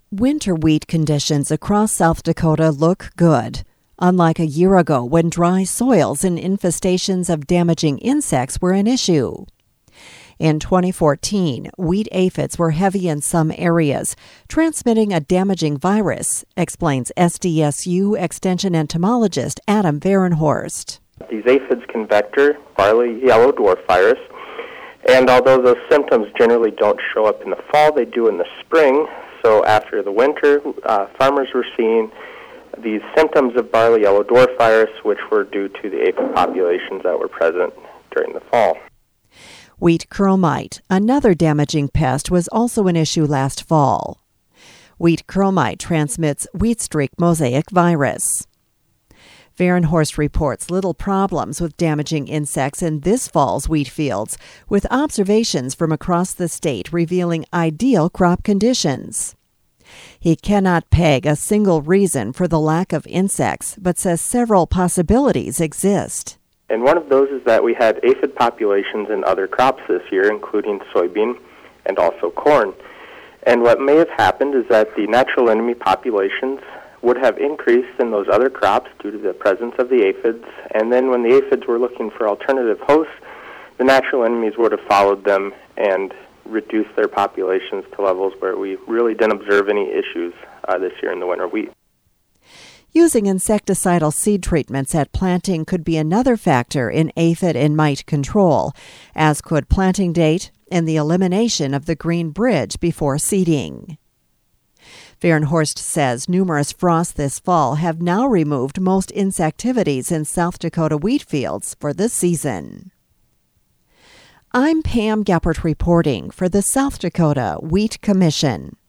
Winter wheat conditions across South Dakota look good. Unlike a year ago when dry soils and infestations of damaging insects were an issue. In 2014, wheat aphids were heavy in some areas, transmitting a damaging virus, explains SDSU Extension entomologist Adam Varenhorst. These aphids can vector barley yellow dwarf virus, and although those symptoms generally don't show up in the fall, they do in the spring. So after the winter, farmers were seeing these symptoms of barley yellow dwarf virus, which were due to the aphid populations that were present during the fall. Wheat curl mite, another damaging pest, was also an issue last fall. Wheat curl mite transmits wheat streak mosaic virus. Varenhorst reports little problems with damaging insects in this fall's wheat fields, with observations from across the state revealing ideal crop conditions. He cannot peg a single reason for the lack of insects, but says several possibilities exist. And one of those is that we had aphid populations in other crops this year, including soybean and also corn. And what may have happened is that the natural enemy populations would have increased in those other crops due to the presence of the aphids, and then when the aphids were looking for alternative hosts, the natural enemies would have followed them and reduced their populations to levels where we really didn't observe any issues this year in the winter wheat. Using insecticidal seed treatments at planting could be another factor in aphid and mite control, as could planting date and the elimination of the green bridge before seeding. Varenhorst says numerous frosts this fall have now removed most insectivities in South Dakota wheat fields for this season. I'm Pam Geppert reporting for the South Dakota Wheat Commission.